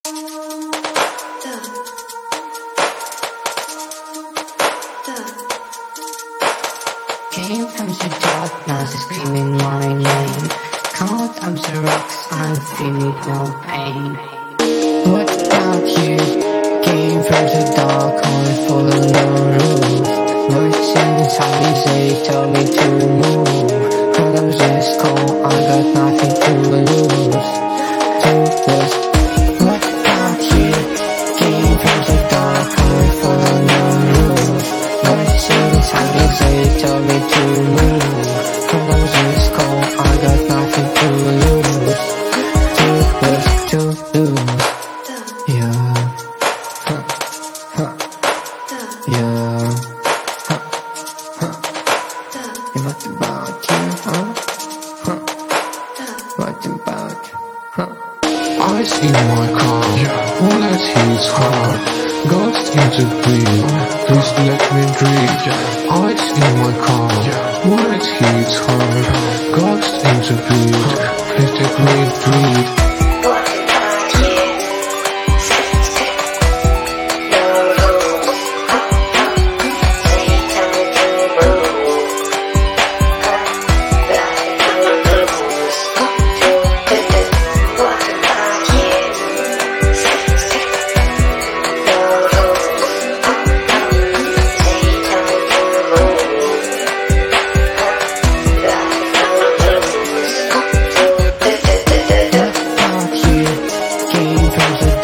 Came from the darkness, screaming my name. Caught up the rocks, I'm feeling no pain. What about you? Came from the dark, I follow no rules. Words inside me say, tell me to move. But I'm just cold, I got nothing to lose. What about you? Came from the dark, I follow no rules. Words inside me say, tell me to move. But I'm just cold, I got nothing to lose. To lose. Yeah. Yeah. And what about you, What about Ice in my car, bullet hits hard. Ghost in the breeze, please let me breathe. Ice in my car, bullet hits hard. Ghost in the breeze, please let me breathe. came from the